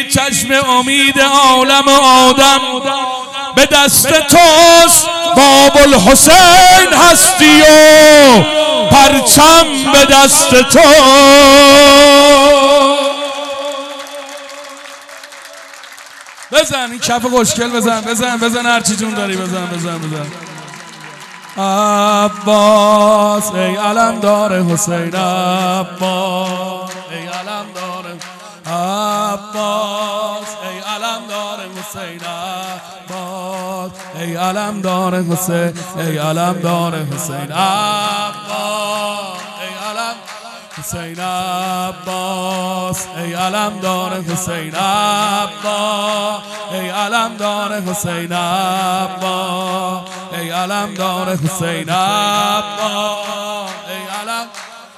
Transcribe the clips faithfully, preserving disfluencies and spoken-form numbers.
چشم امید عالم آدم به دست توست، باب الحسین هستی و پرچم به دست تو. بزن این کف خوشگل، بزن بزن بزن هرچی جون داری بزن بزن بزن. عباس ای علمدار حسین، عباس ای علمدار، عباس ای علمدار حسین، عباس ای علمدار حسین، ای علمدار حسین، عباس ای علم حسین، عباس ای علمدار حسین، عباس ای علمدار حسین، عباس ای علمدار حسین، عباس ای علم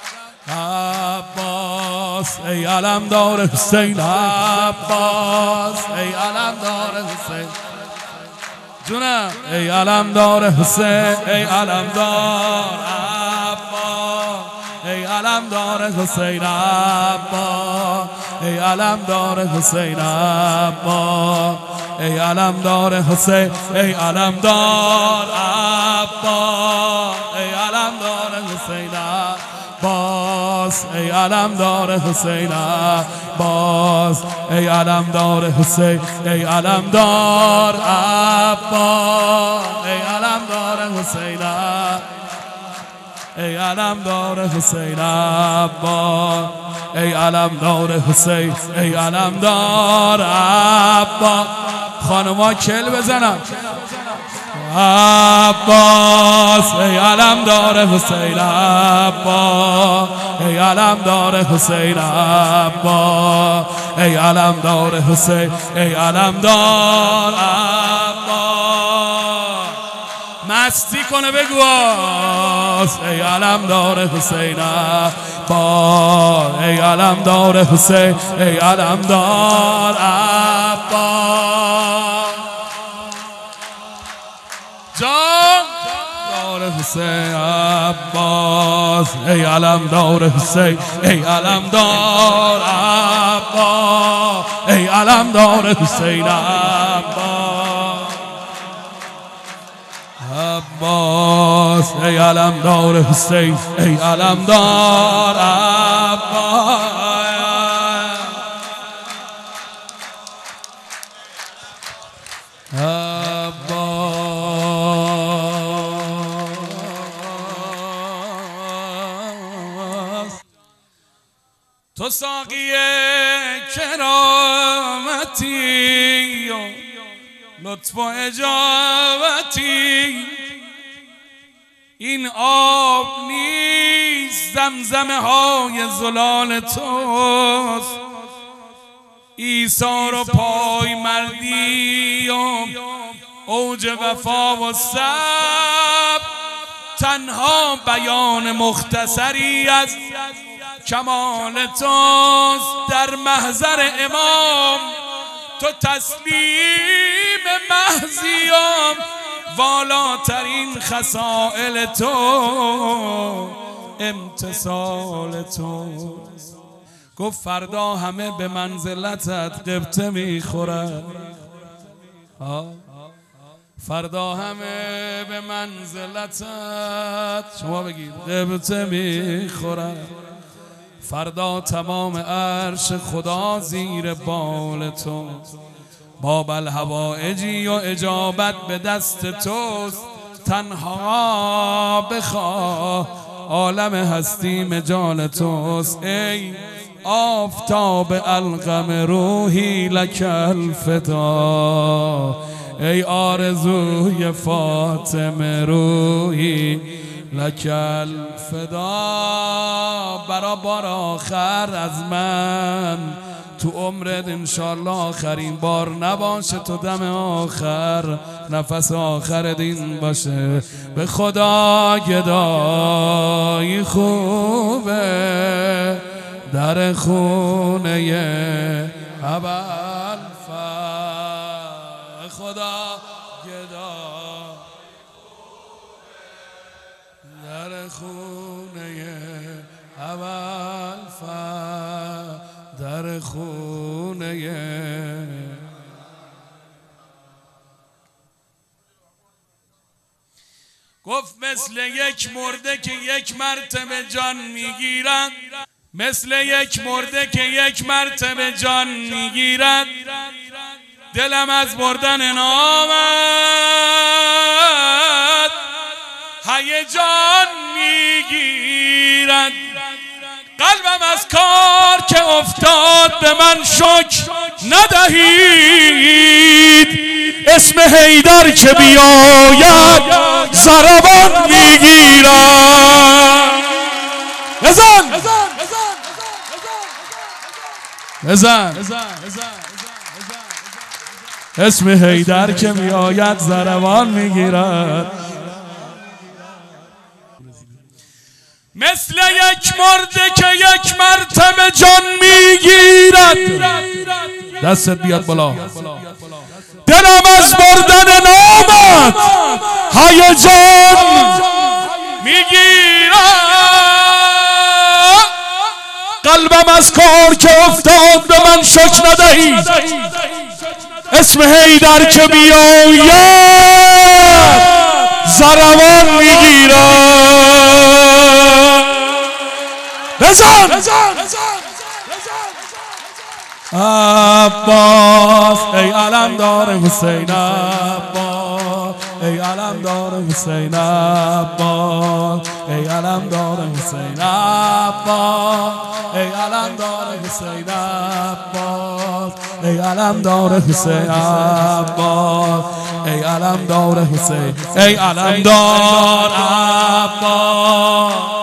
عباس ای علمدار حسین، عباس ای علمدار حسین جونم، ای علمدار حسین، ای علمدار عباس ای علمدار حسین، عباس ای علمدار حسین، عباس ای علمدار حسین، ای علمدار عباس ای علمدار حسین، عباس ای علمدار حسین، عباس ای علمدار حسین، ای علمدار عباس ای علمدار حسین، ای علمدار حسین، عباس ای علمدار حسین، ای علمدار عباس. خانما کل بزنن. عباس ای علمدار حسین، عباس ای علمدار حسین، عباس ای علمدار حسین، ای علمدار عباس. مستی کنه بگو ای علمدار حسین، عباس ای علمدار حسین، ای علمدار عباس جان دار حسین، عباس ای علمدار حسین، ای علمدار عباس ای علمدار حسین، عباس عباس ای علمدار حسین، ای علمدار عباس. تو ساقی کرامتی و لطف و اجابتی، این آب نیست زمزمه های زلال توست. ایثار و پای مردی و اوج وفا و صبر، تنها بیان مختصری از کمال توست. در محضر امام تو تسلیم محضیم، والاترین خصائل تو امتثال تو. گفت فردا همه به منزلتت غبطه میخورن، فردا همه به منزلتت شما بگید غبطه میخورن. فردا تمام عرش خدا زیر بال تو، باب الحوائجی و اجابت به دست توست. تنها بخواه عالم هستی مجال توست. ای آفتاب القم روحی لک الفدا، ای آرزوی فاطمه روحی لک الفدا. برا بار آخر از من تو عمرت انشالله آخرین بار نباشه، تو دم آخر نفس آخر دین باشه. به خدا گدایی خوبه در خونه ابوالفضل. خدا گدا در خونه ابوالفضل، در خونه گفت مثل یک مرده که یک مرتبه جان میگیرد، مثل یک مرده که یک مرتبه جان میگیرد، دلم از بردن نامت هیجان میگیرد، قلبم از کار که افتاد به من شک ندهید، اسم حیدر که بیاید ضربان میگیرد. بزن بزن اسم حیدر که بیاید ضربان میگیرد، مثل یک مرده که یک مرتبه جان میگیرد. دستت بیاد بالا. دلم از بردن نامت هیجان میگیرد، قلبم از کار که افتاد به من شک ندهید، اسم حیدر که بیاید ضربان میگیرد. بزن عباس ای علمدار حسین عباس، ای علمدار حسین عباس، ای علمدار حسین عباس، ای علمدار حسین عباس، ای علمدار حسین عباس، ای علمدار حسین، ای علمدار عباس.